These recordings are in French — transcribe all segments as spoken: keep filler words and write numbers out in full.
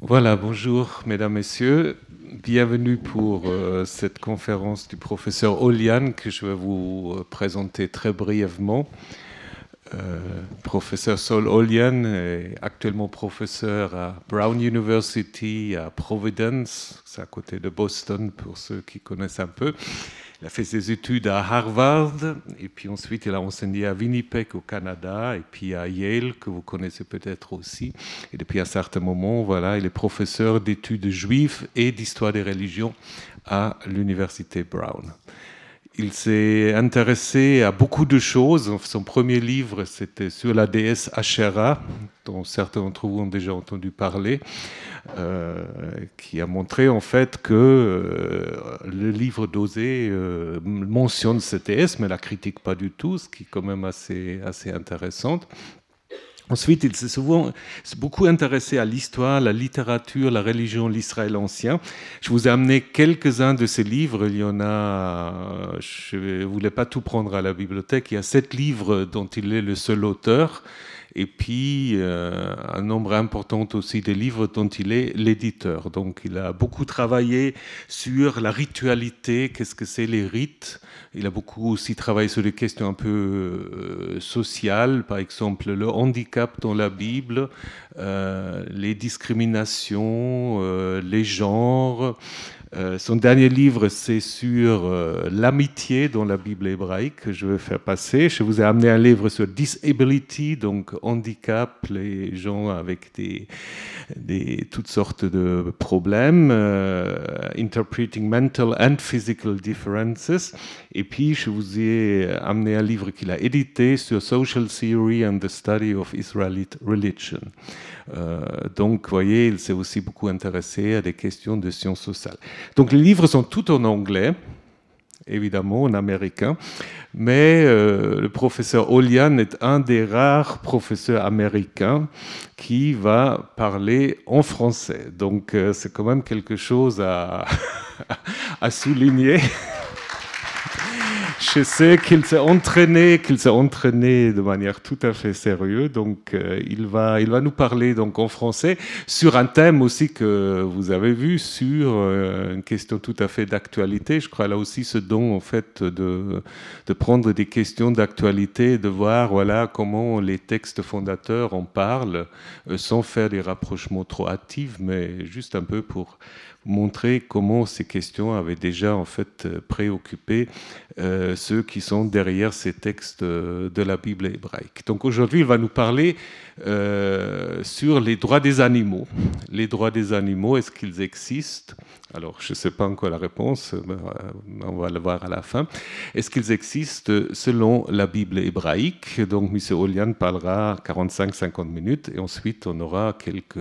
Voilà, bonjour mesdames, messieurs. Bienvenue pour euh, cette conférence du professeur Olian que je vais vous présenter très brièvement. Euh, professeur Saul Olian est actuellement professeur à Brown University à Providence, c'est à côté de Boston pour ceux qui connaissent un peu. Il a fait ses études à Harvard et puis ensuite il a enseigné à Winnipeg au Canada et puis à Yale que vous connaissez peut-être aussi. Et depuis un certain moment, voilà, il est professeur d'études juives et d'histoire des religions à l'université Brown. Il s'est intéressé à beaucoup de choses. Son premier livre, c'était sur la déesse Asherah, dont certains d'entre vous ont déjà entendu parler, euh, qui a montré en fait que euh, le livre d'Osée euh, mentionne cette déesse, mais la critique pas du tout, ce qui est quand même assez, assez intéressant. Ensuite, il s'est souvent s'est beaucoup intéressé à l'histoire, la littérature, la religion, l'Israël ancien. Je vous ai amené quelques-uns de ces livres. Il y en a, je ne voulais pas tout prendre à la bibliothèque. Il y a sept livres dont il est le seul auteur. Et puis, euh, un nombre important aussi de livres dont il est l'éditeur. Donc, il a beaucoup travaillé sur la ritualité, qu'est-ce que c'est les rites. Il a beaucoup aussi travaillé sur des questions un peu euh, sociales, par exemple le handicap dans la Bible, euh, les discriminations, euh, les genres. Euh, son dernier livre, c'est sur euh, l'amitié dans la Bible hébraïque que je vais faire passer. Je vous ai amené un livre sur disability, donc handicap, les gens avec des, des, toutes sortes de problèmes, euh, interpreting mental and physical differences. Et puis, je vous ai amené un livre qu'il a édité sur Social Theory and the Study of Israelite Religion. Euh, donc, vous voyez, il s'est aussi beaucoup intéressé à des questions de sciences sociales. Donc, les livres sont tous en anglais, évidemment, en américain, mais euh, le professeur Olian est un des rares professeurs américains qui va parler en français. Donc, euh, c'est quand même quelque chose à, à souligner. Je sais qu'il s'est entraîné, qu'il s'est entraîné de manière tout à fait sérieuse. Donc, euh, il va, il va nous parler donc en français sur un thème aussi que vous avez vu, sur euh, une question tout à fait d'actualité. Je crois là aussi ce don en fait de de prendre des questions d'actualité, de voir voilà comment les textes fondateurs en parlent, euh, sans faire des rapprochements trop hâtifs, mais juste un peu pour montrer comment ces questions avaient déjà en fait préoccupé euh, ceux qui sont derrière ces textes de la Bible hébraïque. Donc aujourd'hui, il va nous parler euh, sur les droits des animaux. Les droits des animaux, est-ce qu'ils existent? Alors, je ne sais pas encore la réponse, mais on va le voir à la fin. Est-ce qu'ils existent selon la Bible hébraïque? Donc, M. Olian parlera quarante-cinq à cinquante minutes et ensuite, on aura quelques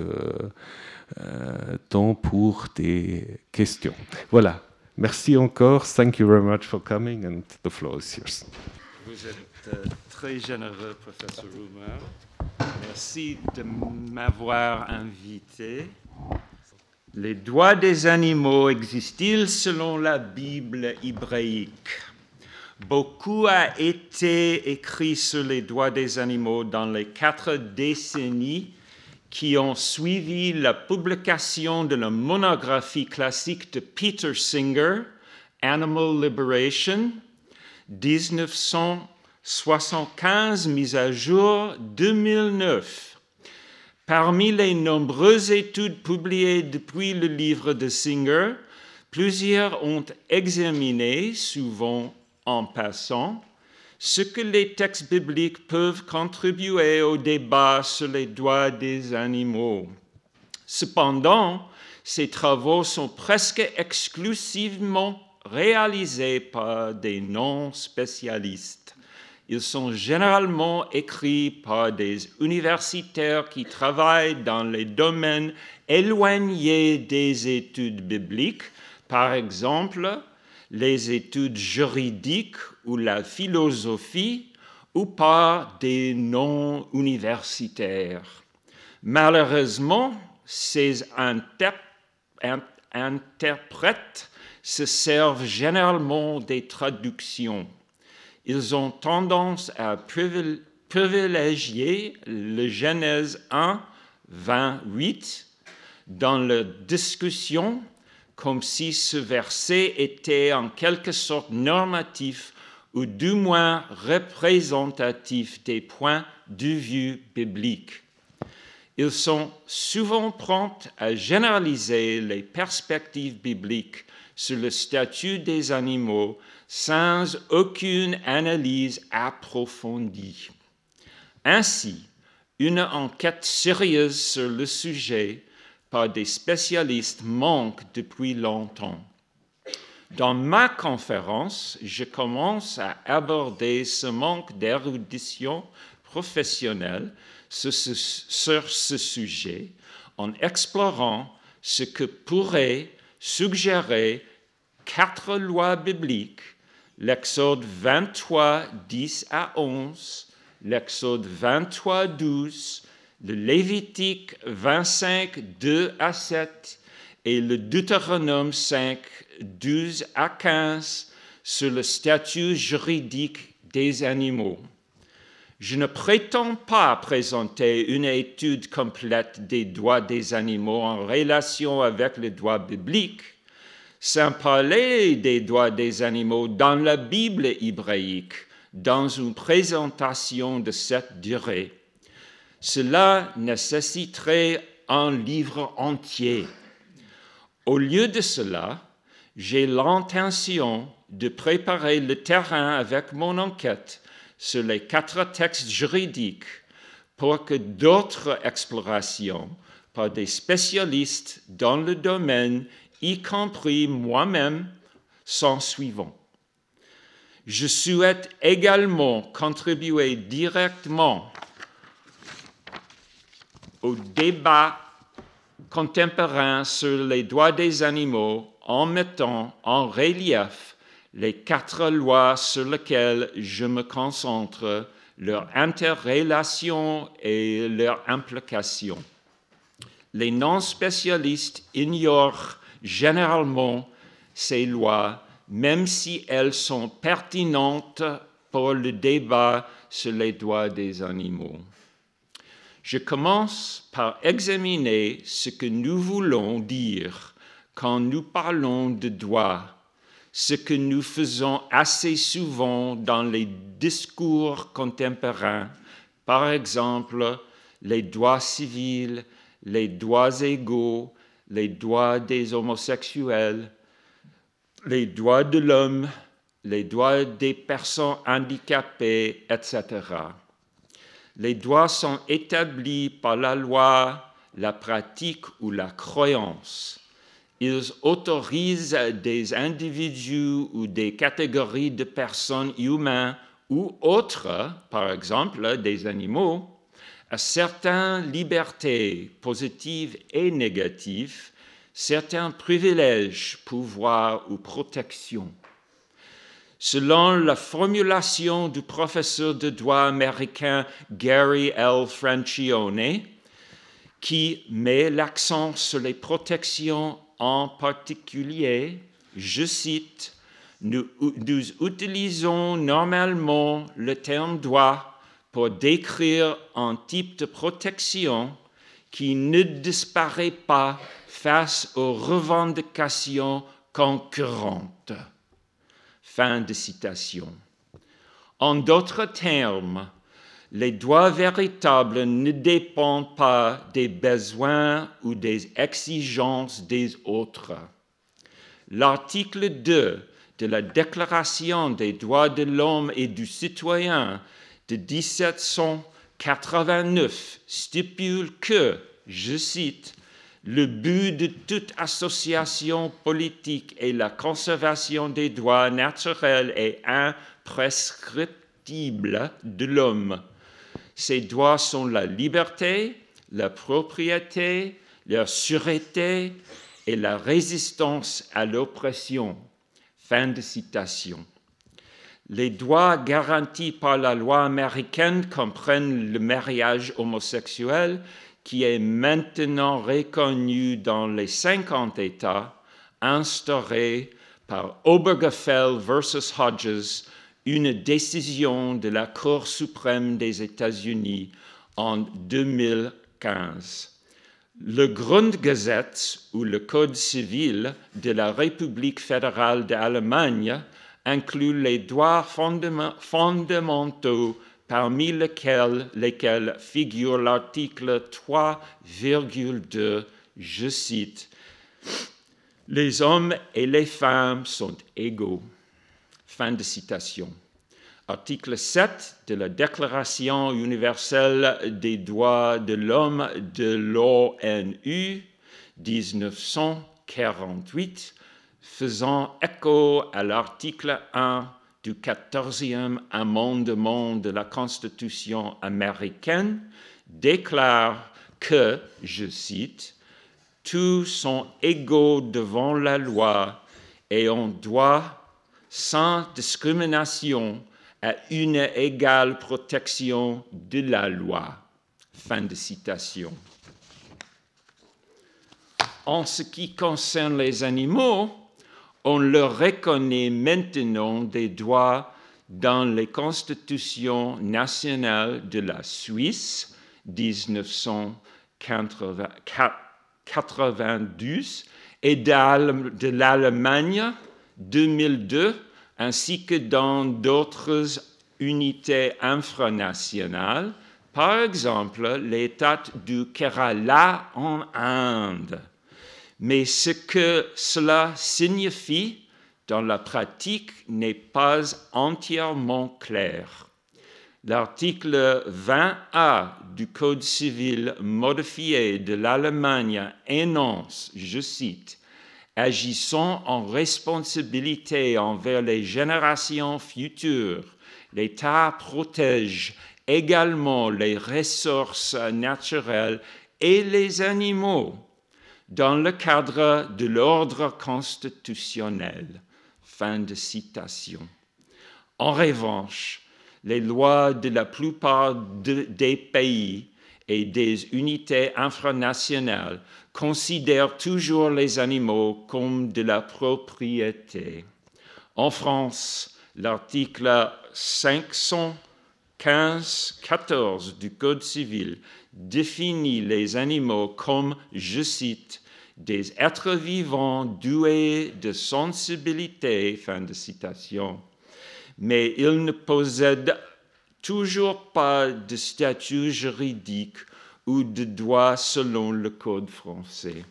euh, temps pour des questions. Voilà. Merci encore. Thank you very much for coming and the floor is yours. Vous êtes euh, très généreux, professeur Rumer. Merci de m'avoir invité. Les droits des animaux existent-ils selon la Bible hébraïque? Beaucoup a été écrit sur les droits des animaux dans les quatre décennies qui ont suivi la publication de la monographie classique de Peter Singer, Animal Liberation, dix-neuf cent soixante-quinze, mise à jour deux mille neuf. Parmi les nombreuses études publiées depuis le livre de Singer, plusieurs ont examiné, souvent en passant, ce que les textes bibliques peuvent contribuer au débat sur les droits des animaux. Cependant, ces travaux sont presque exclusivement réalisés par des non-spécialistes. Ils sont généralement écrits par des universitaires qui travaillent dans les domaines éloignés des études bibliques, par exemple, les études juridiques ou la philosophie, ou par des non-universitaires. Malheureusement, ces interp- interprètes se servent généralement des traductions. Ils ont tendance à privilégier le Genèse un, vingt-huit, dans la discussion comme si ce verset était en quelque sorte normatif ou du moins représentatif des points de vue bibliques. Ils sont souvent prompts à généraliser les perspectives bibliques sur le statut des animaux sans aucune analyse approfondie. Ainsi, une enquête sérieuse sur le sujet par des spécialistes manque depuis longtemps. Dans ma conférence, je commence à aborder ce manque d'érudition professionnelle sur ce, sur ce sujet en explorant ce que pourraient suggérer quatre lois bibliques, l'Exode vingt-trois, dix à onze, l'Exode vingt-trois, douze, le Lévitique vingt-cinq, deux à sept et le Deutéronome cinq, douze à quinze sur le statut juridique des animaux. Je ne prétends pas présenter une étude complète des droits des animaux en relation avec les droits bibliques, sans parler des droits des animaux dans la Bible hébraïque, dans une présentation de cette durée. Cela nécessiterait un livre entier. Au lieu de cela, j'ai l'intention de préparer le terrain avec mon enquête sur les quatre textes juridiques pour que d'autres explorations par des spécialistes dans le domaine, y compris moi-même, s'en suivront. Je souhaite également contribuer directement au débat contemporain sur les droits des animaux en mettant en relief les quatre lois sur lesquelles je me concentre, leur interrelation et leurs implications. Les non-spécialistes ignorent généralement ces lois, même si elles sont pertinentes pour le débat sur les droits des animaux. Je commence par examiner ce que nous voulons dire quand nous parlons de droits, ce que nous faisons assez souvent dans les discours contemporains, par exemple les droits civils, les droits égaux, les droits des homosexuels, les droits de l'homme, les droits des personnes handicapées, et cetera. Les droits sont établis par la loi, la pratique ou la croyance. Ils autorisent des individus ou des catégories de personnes humaines ou autres, par exemple des animaux, à certaines libertés positives et négatives, certains privilèges, pouvoirs ou protections. Selon la formulation du professeur de droit américain Gary L. Francione, qui met l'accent sur les protections en particulier, je cite, nous, nous utilisons normalement le terme droit pour décrire un type de protection qui ne disparaît pas face aux revendications concurrentes. Fin de citation. En d'autres termes, les droits véritables ne dépendent pas des besoins ou des exigences des autres. L'article deux de la Déclaration des droits de l'homme et du citoyen de dix-sept cent quatre-vingt-neuf stipule que, je cite, le but de toute association politique est la conservation des droits naturels et imprescriptibles de l'homme. Ces droits sont la liberté, la propriété, la sûreté et la résistance à l'oppression. Fin de citation. Les droits garantis par la loi américaine comprennent le mariage homosexuel, qui est maintenant reconnu dans les cinquante États, instauré par Obergefell versus Hodges, une décision de la Cour suprême des États-Unis en deux mille quinze. Le Grundgesetz, ou le Code civil de la République fédérale d'Allemagne, inclut les droits fondamentaux, parmi lesquels, lesquels figure l'article trois virgule deux, je cite, « Les hommes et les femmes sont égaux ». Fin de citation. Article sept de la Déclaration universelle des droits de l'homme de l'ONU dix-neuf cent quarante-huit, faisant écho à l'article un du quatorzième amendement de la Constitution américaine, déclare que, je cite, « Tous sont égaux devant la loi et ont droit, sans discrimination, à une égale protection de la loi. » Fin de citation. En ce qui concerne les animaux, on leur reconnaît maintenant des droits dans les constitutions nationales de la Suisse, dix-neuf cent quatre-vingt-douze, et de l'Allemagne, deux mille deux, ainsi que dans d'autres unités infranationales, par exemple l'État du Kerala en Inde. Mais ce que cela signifie dans la pratique n'est pas entièrement clair. L'article vingt A du Code civil modifié de l'Allemagne énonce, je cite, « Agissant en responsabilité envers les générations futures, l'État protège également les ressources naturelles et les animaux dans le cadre de l'ordre constitutionnel. » Fin de citation. En revanche, les lois de la plupart de, des pays et des unités infranationales considèrent toujours les animaux comme de la propriété. En France, l'article cinq cent quinze tiret quatorze du Code civil définit les animaux comme, je cite, « des êtres vivants doués de sensibilité », fin de citation, mais ils ne possèdent toujours pas de statut juridique ou de droit selon le Code français.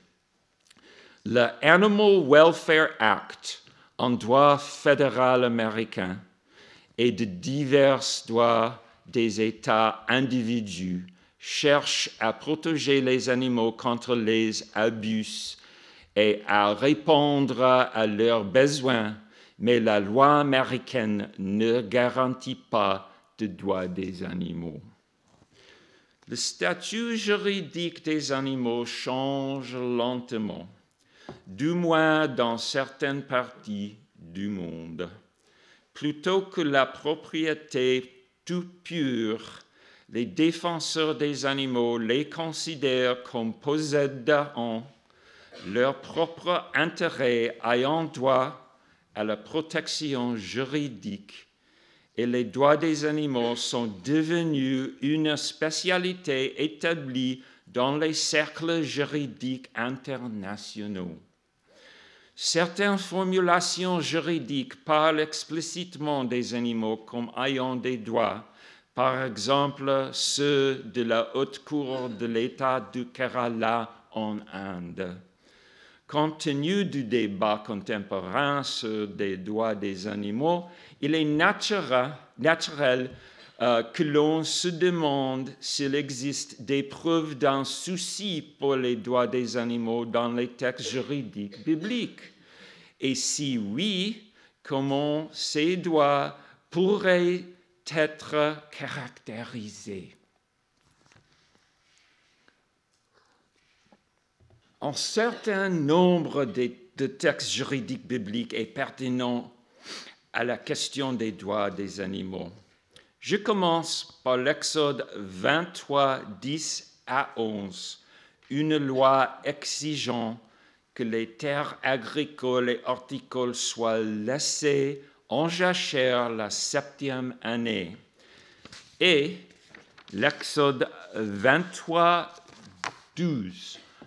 Le Animal Welfare Act, en droit fédéral américain, et de divers droits des États individus, cherche à protéger les animaux contre les abus et à répondre à leurs besoins, mais la loi américaine ne garantit pas de droits des animaux. Le statut juridique des animaux change lentement, du moins dans certaines parties du monde. Plutôt que la propriété tout pure, les défenseurs des animaux les considèrent comme possédant leur propre intérêt ayant droit à la protection juridique, et les droits des animaux sont devenus une spécialité établie dans les cercles juridiques internationaux. Certaines formulations juridiques parlent explicitement des animaux comme ayant des droits, par exemple ceux de la Haute Cour de l'État du Kerala en Inde. Compte tenu du débat contemporain sur les droits des animaux, il est naturel, naturel euh, que l'on se demande s'il existe des preuves d'un souci pour les droits des animaux dans les textes juridiques bibliques. Et si oui, comment ces droits pourraient être caractérisés? Un certain nombre de, de textes juridiques bibliques est pertinent à la question des droits des animaux. Je commence par l'Exode vingt-trois, dix à onze, une loi exigeant que les terres agricoles et horticoles soient laissées en jachère la septième année. Et l'Exode vingt-trois, douze,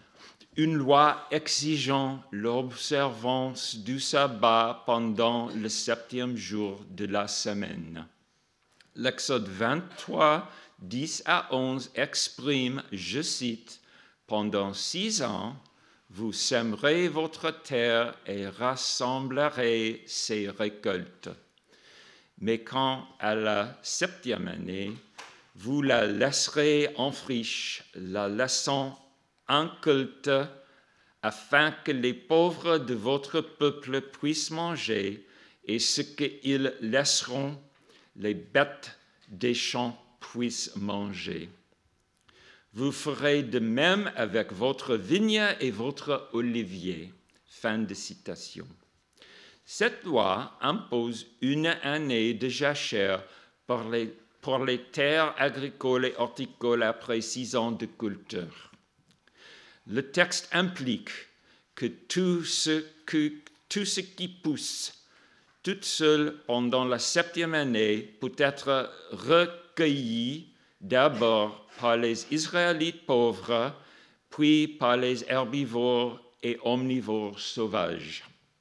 une loi exigeant l'observance du sabbat pendant le septième jour de la semaine. L'Exode vingt-trois, dix à onze exprime, je cite, « Pendant six ans, vous sèmerez votre terre et rassemblerez ses récoltes. Mais quand à la septième année, vous la laisserez en friche, la laissant inculte, afin que les pauvres de votre peuple puissent manger, et ce qu'ils laisseront, les bêtes des champs puissent manger. Vous ferez de même avec votre vigne et votre olivier. » Fin de citation. Cette loi impose une année de jachère pour les, pour les terres agricoles et horticoles après six ans de culture. Le texte implique que tout ce, que, tout ce qui pousse toute seule pendant la septième année peut être recueilli d'abord par les Israélites pauvres, puis par les herbivores et omnivores sauvages.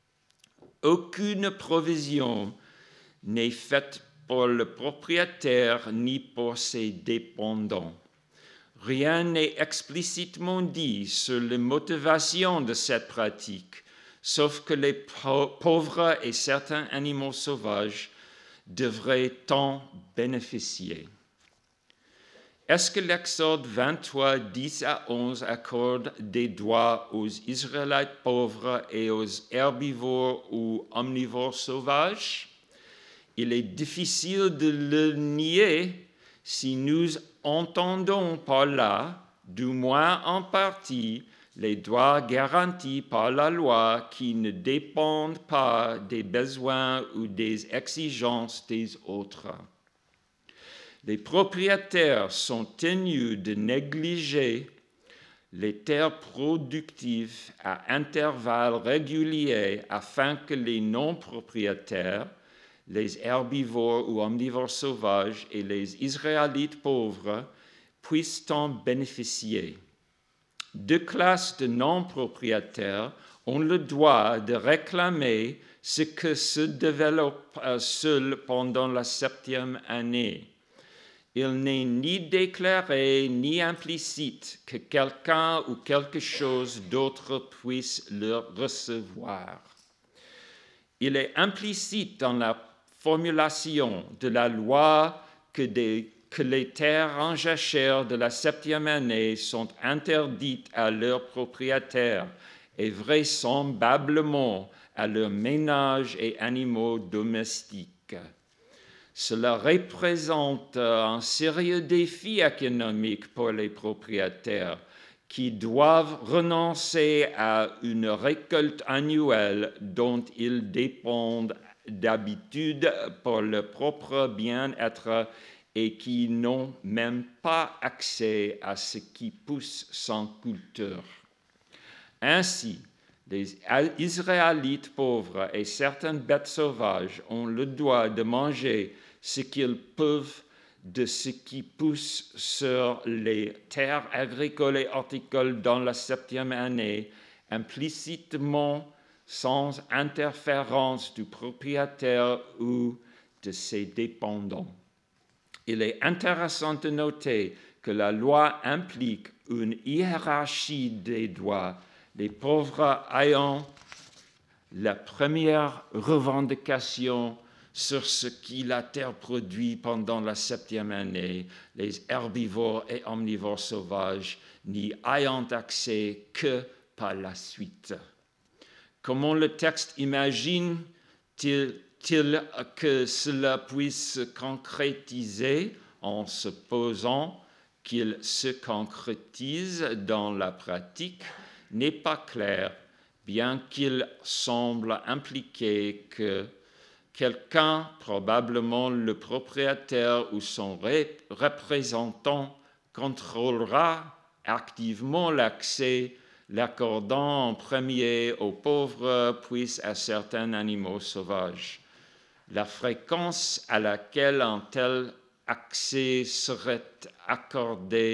Aucune provision n'est faite pour le propriétaire ni pour ses dépendants. Rien n'est explicitement dit sur les motivations de cette pratique, sauf que les pauvres et certains animaux sauvages devraient en bénéficier. Est-ce que l'Exode vingt-trois, dix à onze accorde des droits aux Israélites pauvres et aux herbivores ou omnivores sauvages? Il est difficile de le nier si nous entendons par là, du moins en partie, les droits garantis par la loi qui ne dépendent pas des besoins ou des exigences des autres. Les propriétaires sont tenus de négliger les terres productives à intervalles réguliers afin que les non-propriétaires, les herbivores ou omnivores sauvages et les Israélites pauvres puissent en bénéficier. Deux classes de non-propriétaires ont le droit de réclamer ce que se développe seul pendant la septième année. Il n'est ni déclaré ni implicite que quelqu'un ou quelque chose d'autre puisse le recevoir. Il est implicite dans la formulation de la loi que, des, que les terres en jachère de la septième année sont interdites à leurs propriétaires et vraisemblablement à leurs ménages et animaux domestiques. Cela représente un sérieux défi économique pour les propriétaires qui doivent renoncer à une récolte annuelle dont ils dépendent d'habitude pour leur propre bien-être et qui n'ont même pas accès à ce qui pousse sans culture. Ainsi, les Israélites pauvres et certaines bêtes sauvages ont le droit de manger ce qu'ils peuvent de ce qui pousse sur les terres agricoles et horticoles dans la septième année, implicitement sans interférence du propriétaire ou de ses dépendants. Il est intéressant de noter que la loi implique une hiérarchie des droits, les pauvres ayant la première revendication sur ce qui la terre produit pendant la septième année, les herbivores et omnivores sauvages n'y ayant accès que par la suite. Comment le texte imagine-t-il que cela puisse se concrétiser en supposant qu'il se concrétise dans la pratique n'est pas clair, bien qu'il semble impliquer que quelqu'un, probablement le propriétaire ou son représentant, contrôlera activement l'accès, l'accordant en premier aux pauvres puis à certains animaux sauvages. La fréquence à laquelle un tel accès serait accordé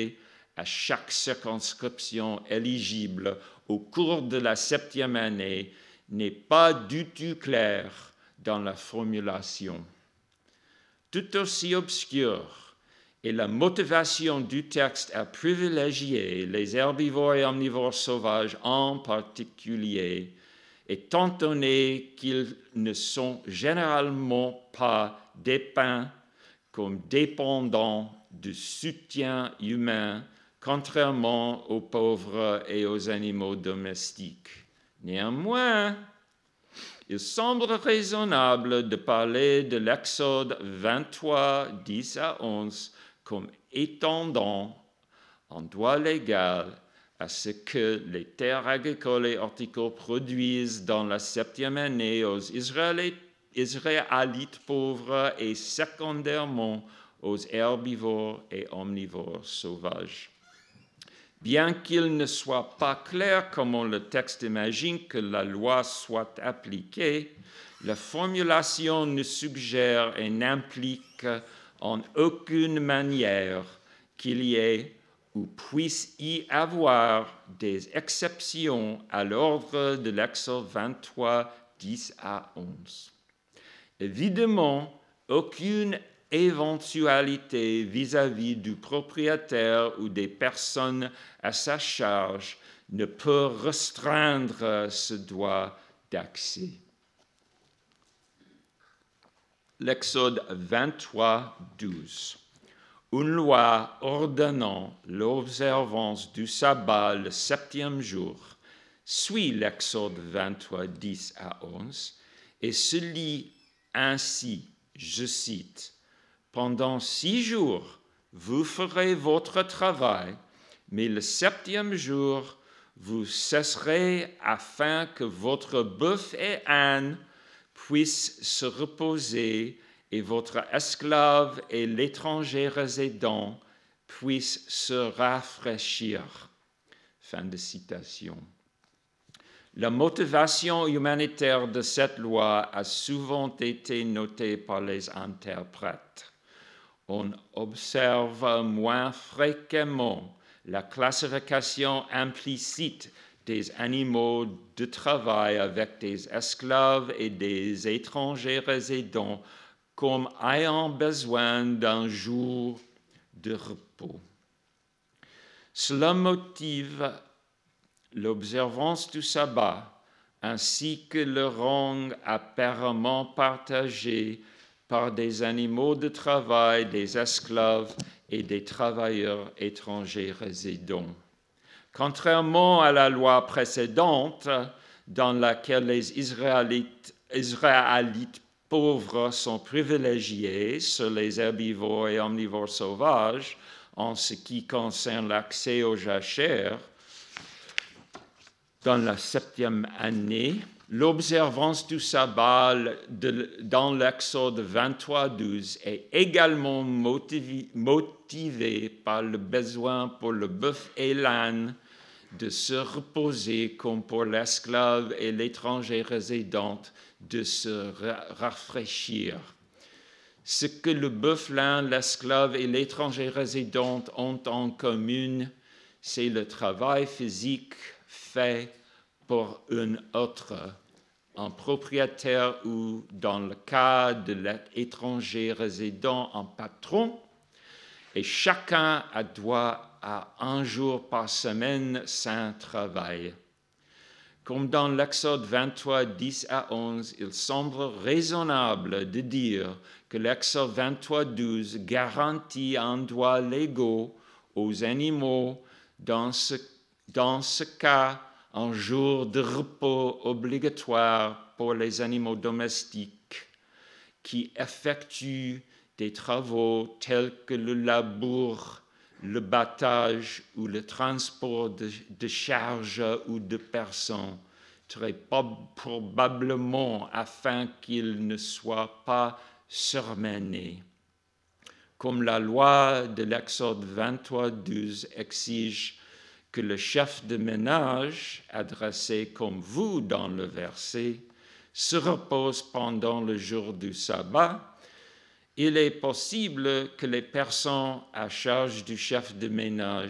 à chaque circonscription éligible au cours de la septième année n'est pas du tout clair dans la formulation. Tout aussi obscure est la motivation du texte à privilégier les herbivores et omnivores sauvages en particulier, étant donné qu'ils ne sont généralement pas dépeints comme dépendants de soutien humain, contrairement aux pauvres et aux animaux domestiques. Néanmoins, il semble raisonnable de parler de l'Exode vingt-trois, dix à onze comme étendant en droit légal à ce que les terres agricoles et horticoles produisent dans la septième année aux Israélites, Israélites pauvres et secondairement aux herbivores et omnivores sauvages. Bien qu'il ne soit pas clair comment le texte imagine que la loi soit appliquée, la formulation ne suggère et n'implique en aucune manière qu'il y ait ou puisse y avoir des exceptions à l'ordre de l'Exode vingt-trois, dix à onze. Évidemment, aucune éventualité vis-à-vis du propriétaire ou des personnes à sa charge ne peut restreindre ce droit d'accès. L'Exode vingt-trois, douze. Une loi ordonnant l'observance du sabbat le septième jour suit l'Exode vingt-trois, dix à onze et se lit ainsi, je cite, « Pendant six jours, vous ferez votre travail, mais le septième jour, vous cesserez afin que votre bœuf et âne puissent se reposer et votre esclave et l'étranger résident puissent se rafraîchir. » Fin de citation. La motivation humanitaire de cette loi a souvent été notée par les interprètes. On observe moins fréquemment la classification implicite des animaux de travail avec des esclaves et des étrangers résidents comme ayant besoin d'un jour de repos. Cela motive l'observance du sabbat ainsi que le rang apparemment partagé par des animaux de travail, des esclaves et des travailleurs étrangers résidents. Contrairement à la loi précédente, dans laquelle les Israélites, Israélites pauvres sont privilégiés sur les herbivores et omnivores sauvages en ce qui concerne l'accès aux jachères, dans la septième année, l'observance du sabbat de, dans l'Exode vingt-trois, douze est également motivée, motivée par le besoin pour le bœuf et l'âne de se reposer comme pour l'esclave et l'étranger résident de se rafraîchir. Ce que le bœuf, l'âne, l'esclave et l'étranger résident ont en commun, c'est le travail physique fait pour un autre, un propriétaire ou, dans le cas de l'étranger résident, un patron, et chacun a droit à un jour par semaine sans travail. Comme dans l'Exode vingt-trois, dix à onze, il semble raisonnable de dire que l'Exode vingt-trois, douze garantit un droit légal aux animaux, dans ce, dans ce cas, un jour de repos obligatoire pour les animaux domestiques qui effectuent des travaux tels que le labour, le battage ou le transport de, de charges ou de personnes, très probablement afin qu'ils ne soient pas surmenés. Comme la loi de l'Exode vingt-trois, douze exige que le chef de ménage, adressé comme vous dans le verset, se repose pendant le jour du sabbat, il est possible que les personnes à charge du chef de ménage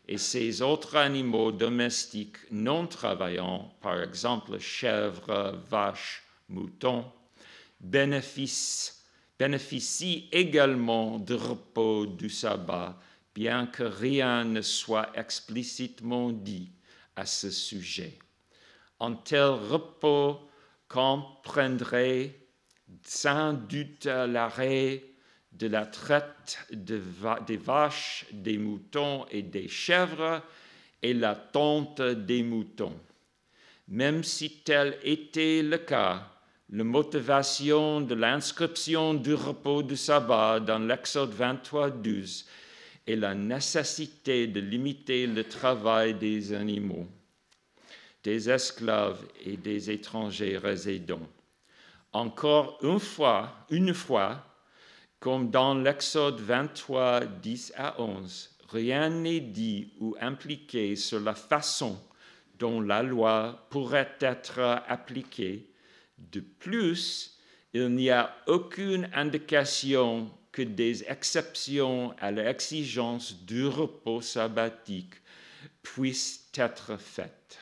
et ces autres animaux domestiques non travaillants, par exemple chèvres, vaches, moutons, bénéficient, bénéficient également du repos du sabbat, bien que rien ne soit explicitement dit à ce sujet. Un tel repos comprendrait sans doute l'arrêt de la traite de va- des vaches, des moutons et des chèvres et la tonte des moutons. Même si tel était le cas, la motivation de l'inscription du repos du sabbat dans l'Exode vingt-trois, douze est la nécessité de limiter le travail des animaux, des esclaves et des étrangers résidents. Encore une fois, une fois, comme dans l'Exode vingt-trois, dix à onze, rien n'est dit ou impliqué sur la façon dont la loi pourrait être appliquée. De plus, il n'y a aucune indication que des exceptions à l'exigence du repos sabbatique puissent être faites.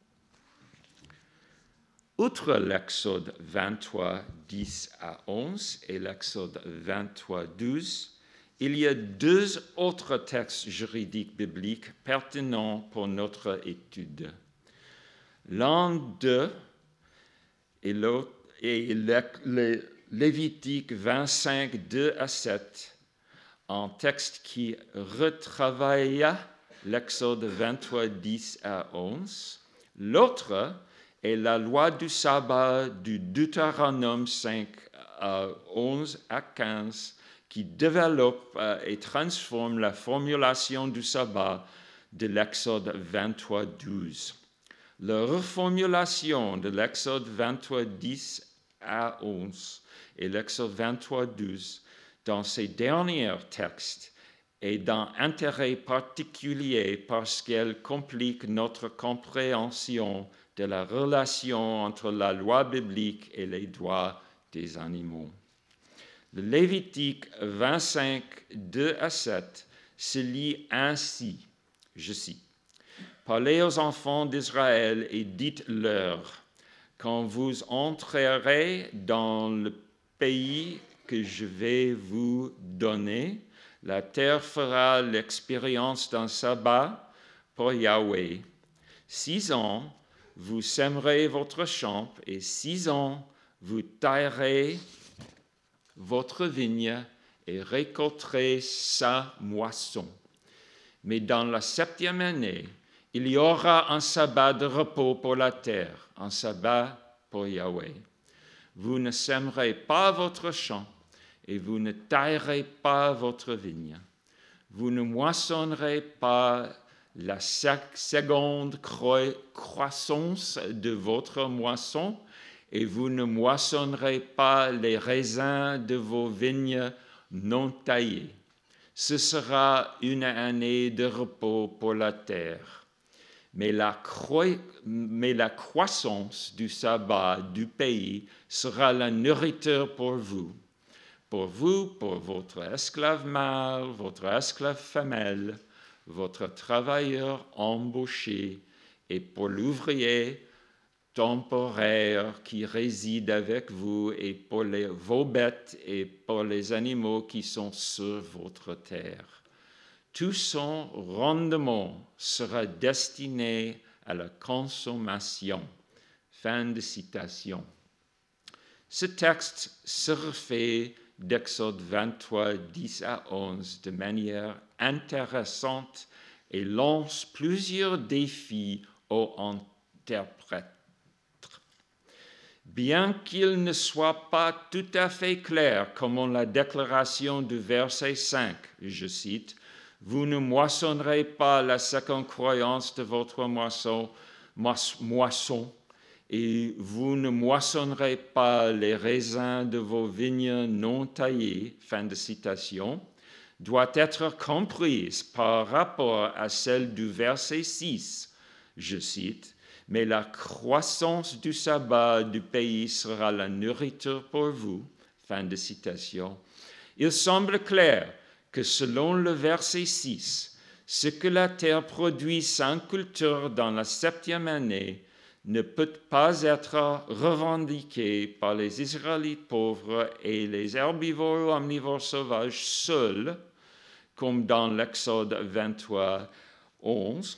Outre l'Exode vingt-trois, dix à onze et l'Exode vingt-trois, douze, il y a deux autres textes juridiques bibliques pertinents pour notre étude. L'un d'eux est, l'autre, est le, le Lévitique vingt-cinq, deux à sept, un texte qui retravailla l'Exode vingt-trois, dix à onze. L'autre est la loi du sabbat du Deutéronome cinq, onze à quinze, qui développe et transforme la formulation du sabbat de l'Exode vingt-trois, douze. La reformulation de l'Exode vingt-trois, dix à onze et l'Exode vingt-trois, douze dans ces derniers textes est d'un intérêt particulier parce qu'elle complique notre compréhension de la relation entre la loi biblique et les droits des animaux. Le Lévitique vingt-cinq, deux à sept se lit ainsi, je cite, « Parlez aux enfants d'Israël et dites-leur, quand vous entrerez dans le pays que je vais vous donner, la terre fera l'expérience d'un sabbat pour Yahweh. Six ans, vous sèmerez votre champ et six ans, vous taillerez votre vigne et récolterez sa moisson. Mais dans la septième année, il y aura un sabbat de repos pour la terre, un sabbat pour Yahweh. Vous ne sèmerez pas votre champ et vous ne taillerez pas votre vigne. Vous ne moissonnerez pas la seconde croissance de votre moisson et vous ne moissonnerez pas les raisins de vos vignes non taillées. Ce sera une année de repos pour la terre. Mais la, cro- mais la croissance du sabbat du pays sera la nourriture pour vous. Pour vous, pour votre esclave mâle, votre esclave femelle, votre travailleur embauché et pour l'ouvrier temporaire qui réside avec vous et pour les, vos bêtes et pour les animaux qui sont sur votre terre. Tout son rendement sera destiné à la consommation. » Fin de citation. Ce texte se refait d'Exode vingt-trois, dix à onze de manière intéressante et lance plusieurs défis aux interprètes. Bien qu'il ne soit pas tout à fait clair, comme en la déclaration du verset cinq, je cite, « Vous ne moissonnerez pas la seconde croyance de votre moisson, moisson, et vous ne moissonnerez pas les raisins de vos vignes non taillées, fin de citation, doit être comprise par rapport à celle du verset six, je cite, « Mais la croissance du sabbat du pays sera la nourriture pour vous, fin de citation. » Il semble clair que selon le verset six, Ce que la terre produit sans culture dans la septième année ne peut pas être revendiqué par les Israélites pauvres et les herbivores ou omnivores sauvages seuls, comme dans l'Exode vingt-trois, onze,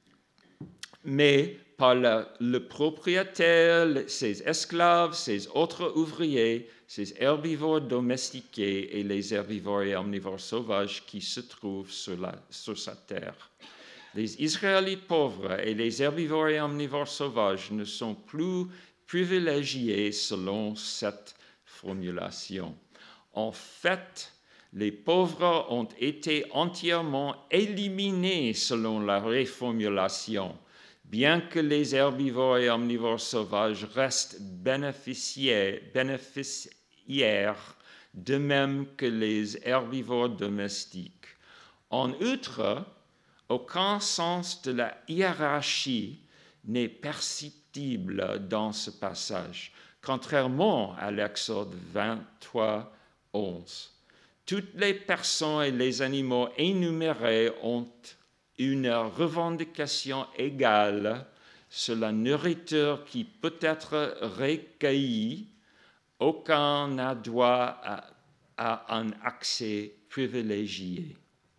mais par le, le propriétaire, ses esclaves, ses autres ouvriers, ses herbivores domestiqués et les herbivores et omnivores sauvages qui se trouvent sur, la, sur sa terre. Les Israélites pauvres et les herbivores et omnivores sauvages ne sont plus privilégiés selon cette formulation. En fait, les pauvres ont été entièrement éliminés selon la réformulation, bien que les herbivores et omnivores sauvages restent bénéficiaires, bénéficiaires de même que les herbivores domestiques. En outre, aucun sens de la hiérarchie n'est perceptible dans ce passage, contrairement à l'Exode vingt-trois, onze. Toutes les personnes et les animaux énumérés ont une revendication égale sur la nourriture qui peut être recueillie. Aucun n'a droit à, à un accès privilégié.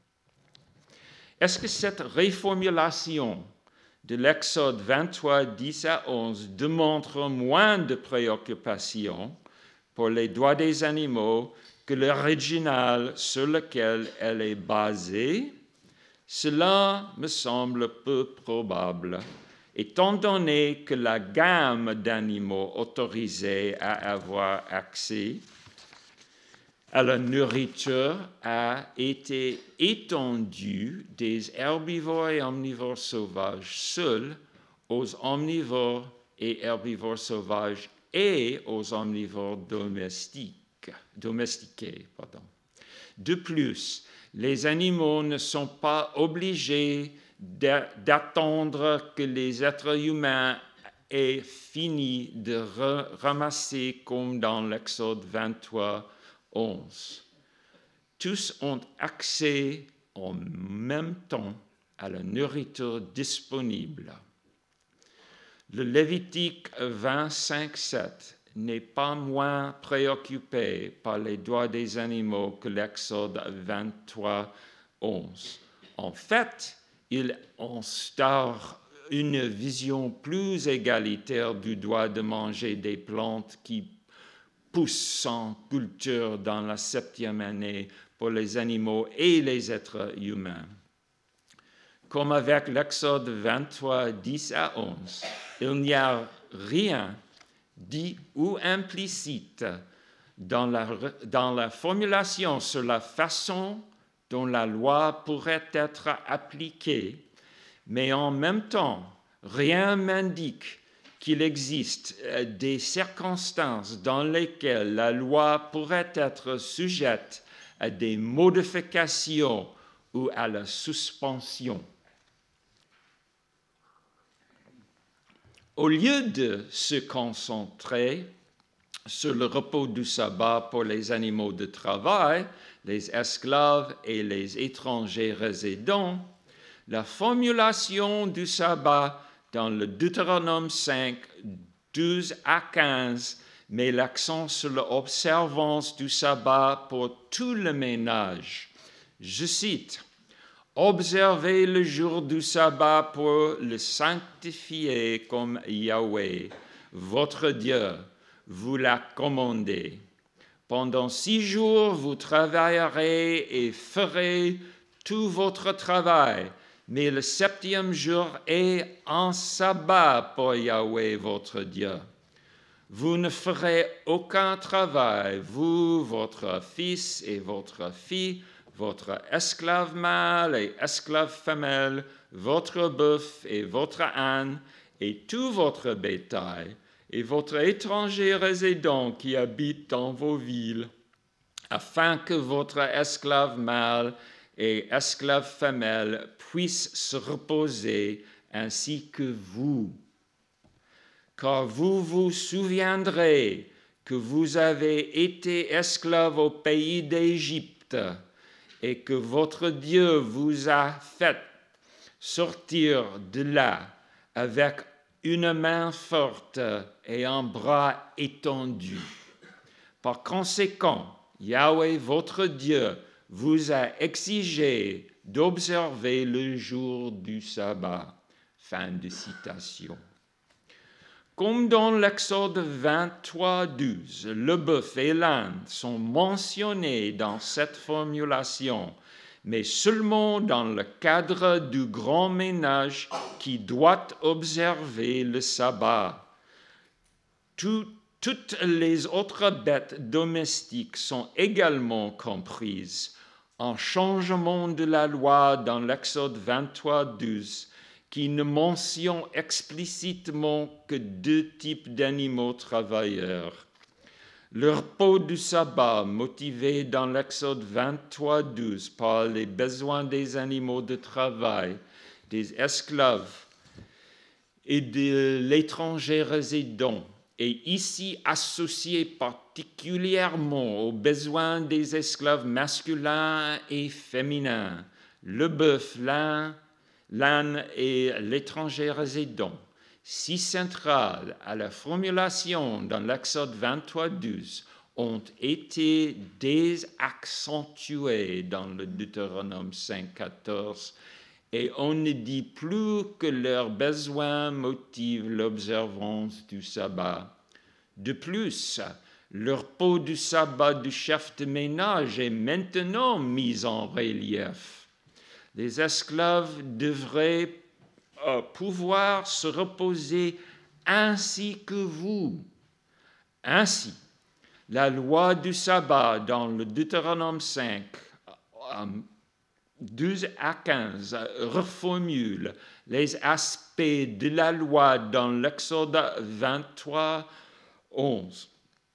Est-ce que cette réformulation de l'Exode vingt-trois, dix à onze démontre moins de préoccupation pour les droits des animaux que l'original sur lequel elle est basée? Cela me semble peu probable, étant donné que la gamme d'animaux autorisés à avoir accès à la nourriture a été étendue des herbivores et omnivores sauvages seuls aux omnivores et herbivores sauvages et aux omnivores domestiques, domestiqués. Pardon. De plus, les animaux ne sont pas obligés d'attendre que les êtres humains aient fini de ramasser comme dans l'Exode vingt-trois, onze. Tous ont accès en même temps à la nourriture disponible. Le Lévitique vingt-cinq, sept n'est pas moins préoccupé par les droits des animaux que l'Exode vingt-trois, onze. En fait, il instaure une vision plus égalitaire du droit de manger des plantes qui poussent sans culture dans la septième année pour les animaux et les êtres humains. Comme avec l'Exode vingt-trois, dix à onze, il n'y a rien dit ou implicite dans la, dans la formulation sur la façon dont la loi pourrait être appliquée, mais en même temps, rien m'indique qu'il existe des circonstances dans lesquelles la loi pourrait être sujette à des modifications ou à la suspension. Au lieu de se concentrer sur le repos du sabbat pour les animaux de travail, les esclaves et les étrangers résidents, la formulation du sabbat dans le Deutéronome cinq, douze à quinze met l'accent sur l'observance du sabbat pour tout le ménage. Je cite, « Observez le jour du sabbat pour le sanctifier comme Yahweh, votre Dieu, vous l'a commandé. Pendant six jours, vous travaillerez et ferez tout votre travail, mais le septième jour est un sabbat pour Yahweh, votre Dieu. Vous ne ferez aucun travail, vous, votre fils et votre fille, votre esclave mâle et esclave femelle, votre bœuf et votre âne, et tout votre bétail, et votre étranger résident qui habite dans vos villes, afin que votre esclave mâle et esclave femelle puissent se reposer ainsi que vous. Car vous vous souviendrez que vous avez été esclaves au pays d'Égypte, et que votre Dieu vous a fait sortir de là avec une main forte et un bras étendu. Par conséquent, Yahweh, votre Dieu, vous a exigé d'observer le jour du sabbat. Fin de citation. Comme dans l'Exode vingt-trois, douze, le bœuf et l'âne sont mentionnés dans cette formulation, mais seulement dans le cadre du grand ménage qui doit observer le sabbat. Tout, toutes les autres bêtes domestiques sont également comprises. Un changement de la loi dans l'Exode vingt-trois, douze, qui ne mentionne explicitement que deux types d'animaux travailleurs. Le repos du sabbat, motivé dans l'Exode vingt-trois, douze par les besoins des animaux de travail, des esclaves et de l'étranger résident, est ici associé particulièrement aux besoins des esclaves masculins et féminins, le bœuf, l'âne, l'âne et l'étranger résident. Si centrales à la formulation dans l'Exode vingt-trois, douze, ont été désaccentuées dans le Deutéronome cinq, quatorze, et on ne dit plus que leurs besoins motivent l'observance du sabbat. De plus, le repos du sabbat du chef de ménage est maintenant mis en relief. Les esclaves devraient euh, pouvoir se reposer ainsi que vous. Ainsi, la loi du sabbat dans le Deutéronome cinq, euh, douze à quinze, reformule les aspects de la loi dans l'Exode vingt-trois, onze,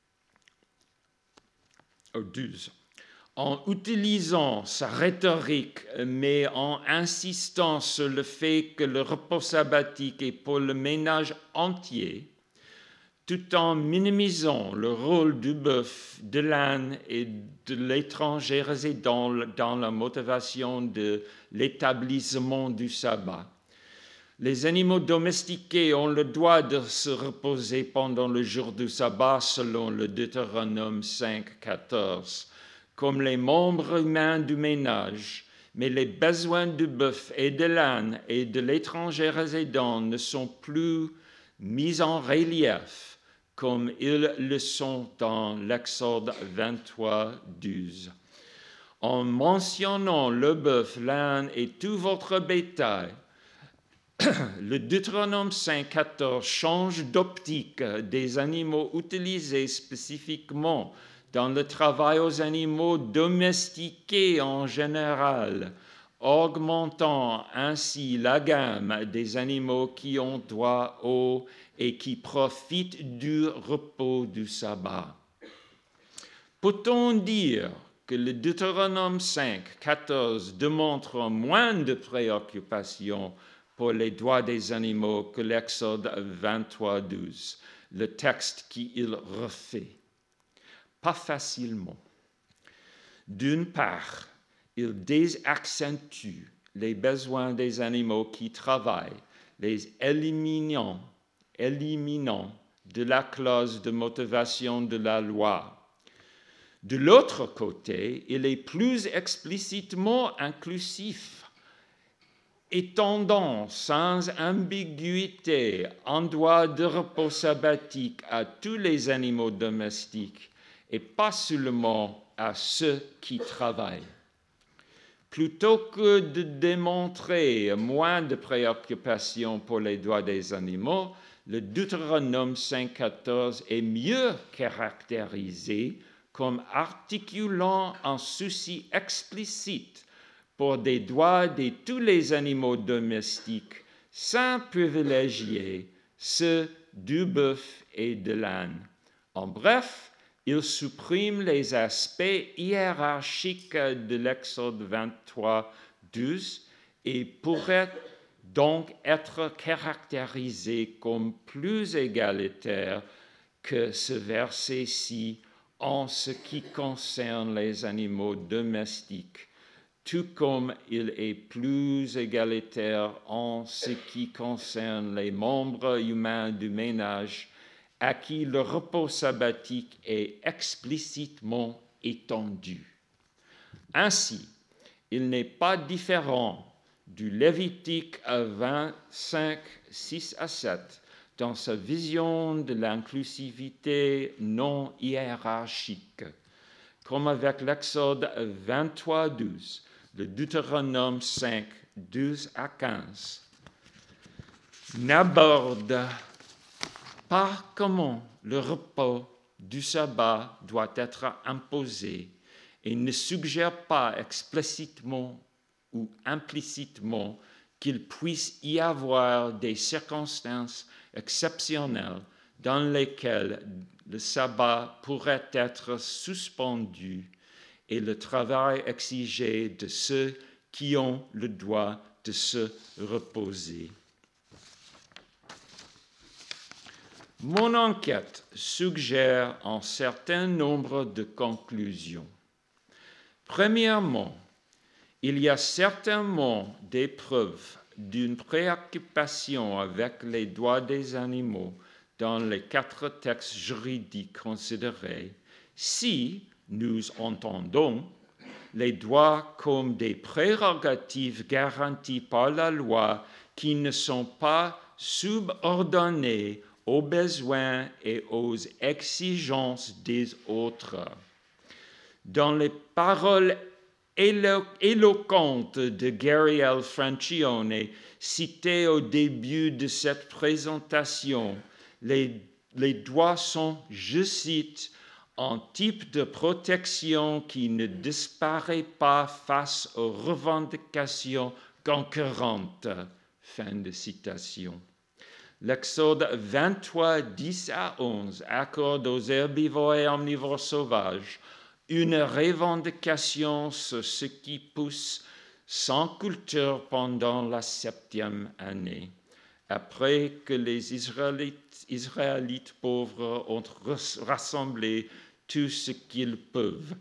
douze. En utilisant sa rhétorique, mais en insistant sur le fait que le repos sabbatique est pour le ménage entier, tout en minimisant le rôle du bœuf, de l'âne et de l'étranger résident dans la motivation de l'établissement du sabbat. Les animaux domestiqués ont le droit de se reposer pendant le jour du sabbat selon le Deutéronome cinq, quatorze, comme les membres humains du ménage, mais les besoins du bœuf et de l'âne et de l'étranger résident ne sont plus mis en relief comme ils le sont dans l'Exode vingt-trois, douze. En mentionnant le bœuf, l'âne et tout votre bétail, le Deutéronome cinq, quatorze change d'optique des animaux utilisés spécifiquement dans le travail aux animaux domestiqués en général, augmentant ainsi la gamme des animaux qui ont droit au et qui profitent du repos du sabbat. Peut-on dire que le Deutéronome cinq, quatorze démontre moins de préoccupation pour les droits des animaux que l'Exode vingt-trois, douze, le texte qu'il refait? Pas facilement. D'une part, il désaccentue les besoins des animaux qui travaillent, les éliminant, éliminant de la clause de motivation de la loi. De l'autre côté, il est plus explicitement inclusif, étendant sans ambiguïté un droit de repos sabbatique à tous les animaux domestiques et pas seulement à ceux qui travaillent. Plutôt que de démontrer moins de préoccupation pour les droits des animaux, le Deutéronome cinq, quatorze est mieux caractérisé comme articulant un souci explicite pour des droits de tous les animaux domestiques, sans privilégier ceux du bœuf et de l'âne. En bref, il supprime les aspects hiérarchiques de l'Exode vingt-trois, douze et pourrait donc être caractérisé comme plus égalitaire que ce verset-ci en ce qui concerne les animaux domestiques, tout comme il est plus égalitaire en ce qui concerne les membres humains du ménage à qui le repos sabbatique est explicitement étendu. Ainsi, il n'est pas différent du Lévitique vingt-cinq, six à sept dans sa vision de l'inclusivité non hiérarchique, comme avec l'Exode vingt-trois, douze, le Deutéronome cinq, douze à quinze, n'aborde pas comment le repos du sabbat doit être imposé et ne suggère pas explicitement ou implicitement qu'il puisse y avoir des circonstances exceptionnelles dans lesquelles le sabbat pourrait être suspendu et le travail exigé de ceux qui ont le droit de se reposer. Mon enquête suggère un certain nombre de conclusions. Premièrement, il y a certainement des preuves d'une préoccupation avec les droits des animaux dans les quatre textes juridiques considérés, si nous entendons les droits comme des prérogatives garanties par la loi qui ne sont pas subordonnées aux besoins et aux exigences des autres. Dans les paroles élo- éloquentes de Gary L. Francione, citées au début de cette présentation, les, les droits sont, je cite, un type de protection qui ne disparaît pas face aux revendications concurrentes. Fin de citation. L'Exode vingt-trois, dix à onze accorde aux herbivores et omnivores sauvages une revendication sur ce qui pousse sans culture pendant la septième année, après que les Israélites, Israélites pauvres ont rassemblé tout ce qu'ils peuvent.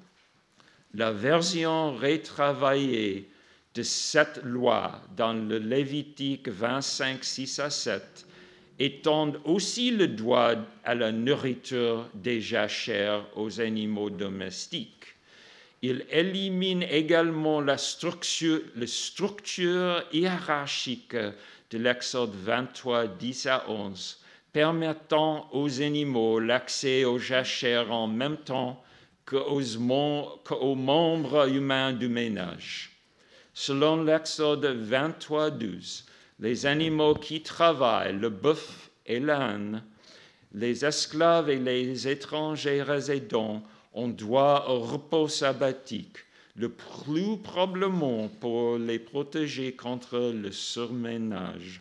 La version retravaillée de cette loi dans le Lévitique vingt-cinq, six à sept étendent aussi le droit à la nourriture déjà chère aux animaux domestiques. Il élimine également la structure, la structure hiérarchique de l'Exode vingt-trois, dix à onze, permettant aux animaux l'accès aux jachères en même temps qu'aux, qu'aux membres humains du ménage. Selon l'Exode vingt-trois, douze, les animaux qui travaillent, le bœuf et l'âne, les esclaves et les étrangers résidents ont droit au repos sabbatique, le plus probablement pour les protéger contre le surménage.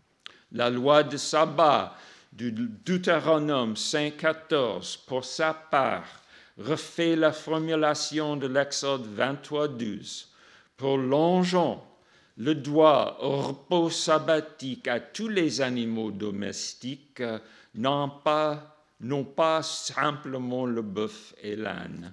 La loi de sabbat du Deutéronome cinq, quatorze, pour sa part, refait la formulation de l'Exode vingt-trois, douze, prolongeant le droit au repos sabbatique à tous les animaux domestiques, non pas, non pas simplement le bœuf et l'âne.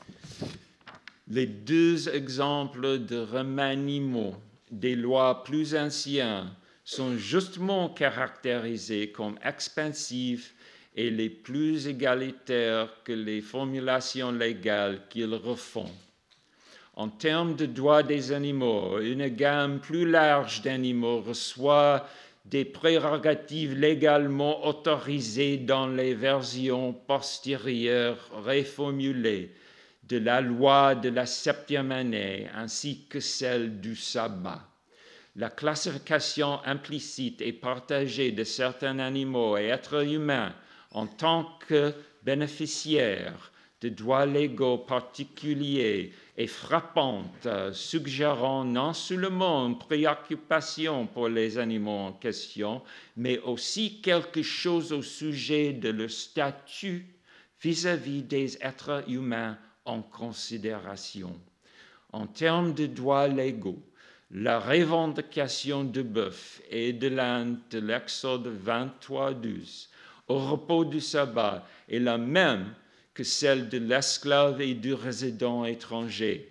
Les deux exemples de remaniement des lois plus anciennes sont justement caractérisés comme expansifs et les plus égalitaires que les formulations légales qu'ils refont. En termes de droits des animaux, une gamme plus large d'animaux reçoit des prérogatives légalement autorisées dans les versions postérieures réformulées de la loi de la septième année ainsi que celle du sabbat. La classification implicite et partagée de certains animaux et êtres humains en tant que bénéficiaires de droits légaux particuliers et frappantes, suggérant non seulement une préoccupation pour les animaux en question, mais aussi quelque chose au sujet de leur statut vis-à-vis des êtres humains en considération. En termes de droits légaux, la revendication du bœuf et de l'âne de l'Exode vingt-trois, douze au repos du sabbat est la même que celle de l'esclave et du résident étranger,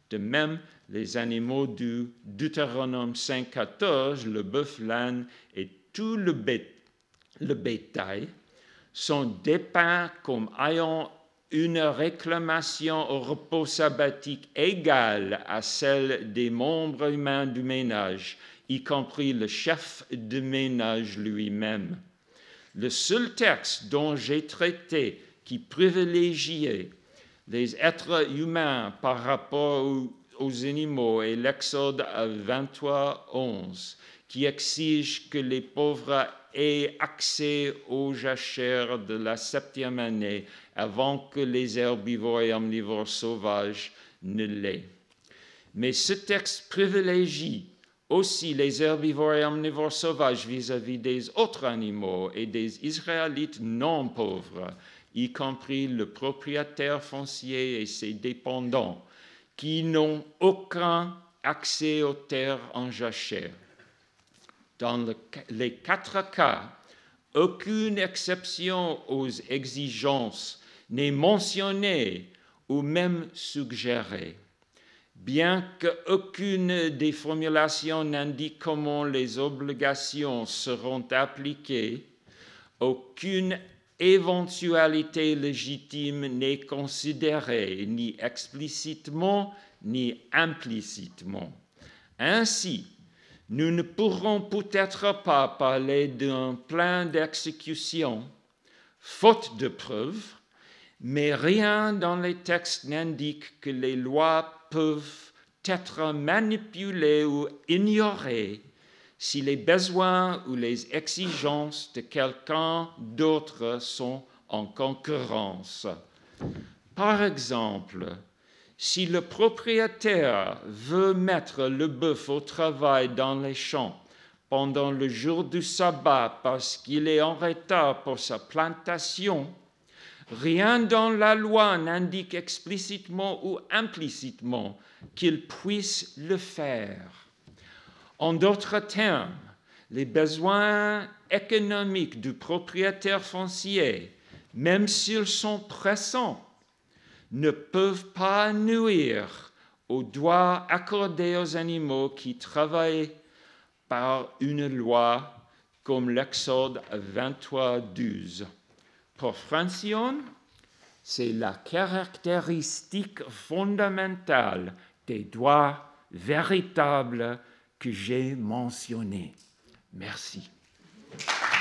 De même, les animaux du Deutéronome cinq quatorze, le bœuf, l'âne et tout le, bé- le bétail, sont dépeints comme ayant une réclamation au repos sabbatique égale à celle des membres humains du ménage, y compris le chef de ménage lui-même. Le seul texte dont j'ai traité qui privilégiait les êtres humains par rapport aux, aux animaux est l'Exode vingt-trois onze, qui exige que les pauvres aient accès aux jachères de la septième année avant que les herbivores et omnivores sauvages ne l'aient. Mais ce texte privilégie aussi les herbivores et omnivores sauvages vis-à-vis des autres animaux et des Israélites non pauvres, y compris le propriétaire foncier et ses dépendants, qui n'ont aucun accès aux terres en jachère. Dans le, les quatre cas, aucune exception aux exigences n'est mentionnée ou même suggérée. Bien qu'aucune des formulations n'indique comment les obligations seront appliquées, aucune éventualité légitime n'est considérée, ni explicitement ni implicitement. Ainsi, nous ne pourrons peut-être pas parler d'un plan d'exécution, faute de preuves, mais rien dans les textes n'indique que les lois peuvent être manipulées ou ignorées si les besoins ou les exigences de quelqu'un d'autre sont en concurrence. Par exemple, si le propriétaire veut mettre le bœuf au travail dans les champs pendant le jour du sabbat parce qu'il est en retard pour sa plantation, rien dans la loi n'indique explicitement ou implicitement qu'il puisse le faire. En d'autres termes, les besoins économiques du propriétaire foncier, même s'ils sont pressants, ne peuvent pas nuire aux droits accordés aux animaux qui travaillent par une loi comme l'Exode vingt-trois douze. Pour Francione, c'est la caractéristique fondamentale des droits véritables que j'ai mentionnés. Merci.